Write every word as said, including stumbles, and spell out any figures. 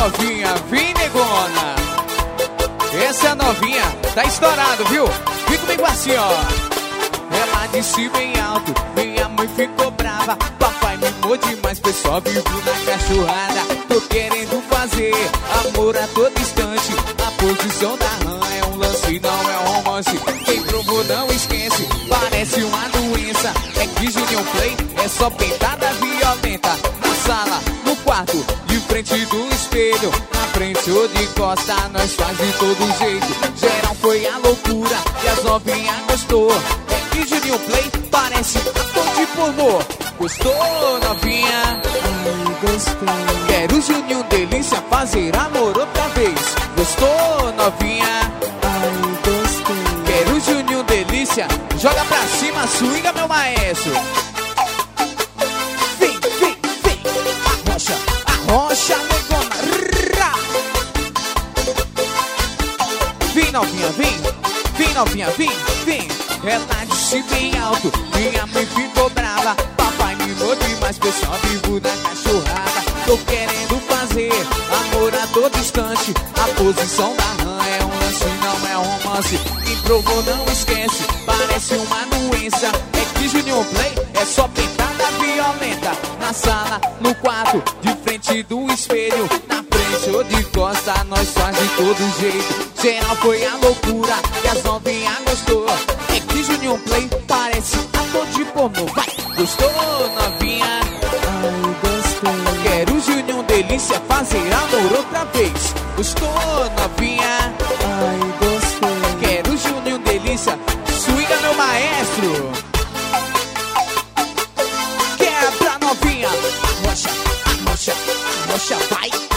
novinha, vem negona. Essa é a novinha, tá estourado, viu? Vem comigo assim, ó. Ela disse bem alto, minha mãe ficou brava. Papai me mimou demais, pessoal vivo na cachorrada. Tô querendo fazer amor a todo instante. A posição da rã é um lance, não é um romance. Quem provou não esquece, parece uma doença. É que Junior Play é só pentada violenta. Na sala, no quarto, de frente do espelho. Na frente ou de costa, nós faz de todo jeito. Geral foi a loucura e as novinhas gostou. É que Junior Play parece ator de pornô. Gostou, novinha? Ai, gostei. Quero o Juninho Delícia fazer amor outra vez. Gostou, novinha? Ai, gostei. Quero o Juninho Delícia. Joga pra cima, swinga, meu maestro. Vem, vem, vem. Arrocha, arrocha, negona. Vem, novinha, vem. Vem, novinha, vem, vem. Ela disse bem alto, minha mãe ficou brava. Papai me mimou demais, pessoal vivo da cachorrada. Tô querendo fazer amor a todo instante. A posição da rã é um lance, não é um romance. Quem provou não esquece, parece uma doença. É que Junior Play é só pentada violenta. Na sala, no quarto, de frente do espelho. Na frente ou de costa, nós faz de todo jeito. Geral foi a loucura e as novinhas gostou. É que Junior Play parece ator de pornô. Vai, gostou, novinha? Ai, gostei. Quero o Junior Delícia fazer amor outra vez. Gostou, novinha? Ai, gostei. Quero o Junior Delícia. Swinga, meu maestro. Quebra, novinha. Arrocha, arrocha, arrocha, vai.